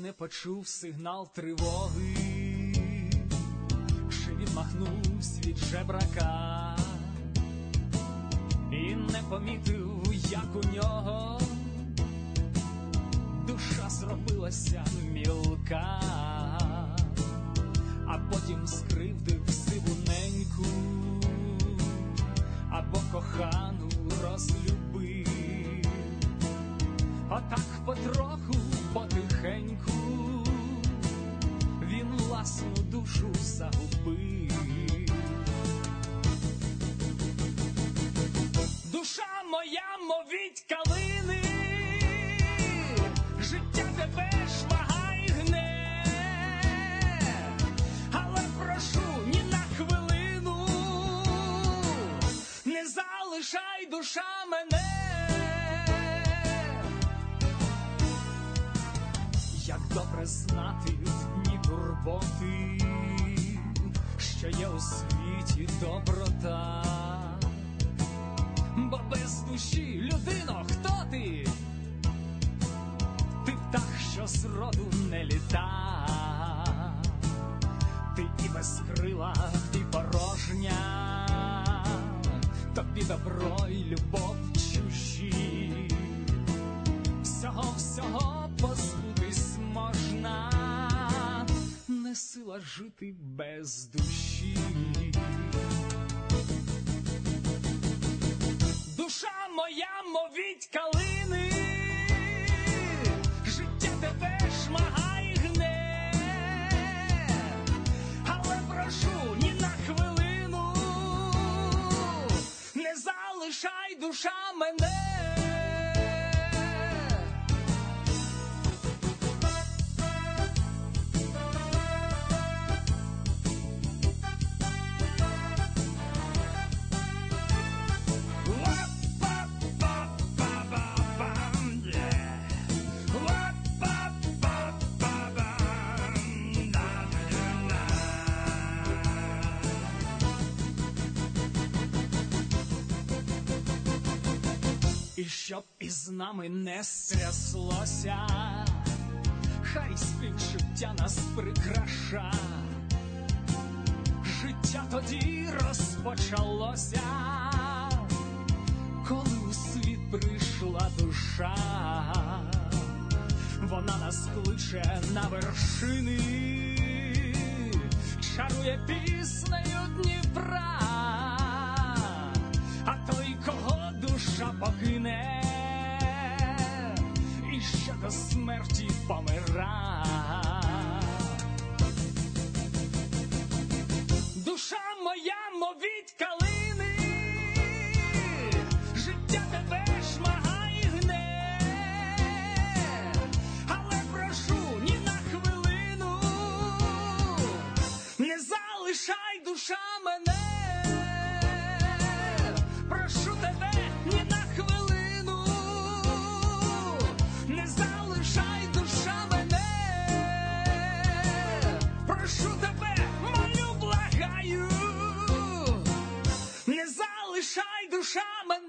не почув сигнал тривоги, чи відмахнувся від жебрака і не помітив, як у нього душа зробилася мілка, а потім скривдив сиву неньку або кохану розлюбив. Отак потроху, потихеньку він власну душу загубив. Душа моя, мовіть калини, життя тебе шмагай гне, але прошу, ні на хвилину не залишай, душа, мене. Як добре знати в дні турботи, що є у світі доброта, бо без душі, людино, хто ти? Ти птах, що зроду не літа, ти і без крила, ти порожня, тобі добро й любов чужі, всього позбутись можна, не сила жити без душі. Душа моя, мовіть калини, життя тебе шмагай гне, але прошу, ні на хвилину не залишай, душа, мене. І щоб із нами не стряслося, хай співчуття нас прикраша. Життя тоді розпочалося, коли у світ прийшла душа. Вона нас кличе на вершини, чарує піснею Дніпра. А той, кого душа покине, і ще до смерті помира. Душа моя, мовіть калини, життя тебе шмагай гне, але прошу, ні на хвилину не залишай, душа, мене. Прошу тебе, ні на хвилину не залишай, душа, мене. Прошу тебе, молю, благаю, не залишай, душа, мене.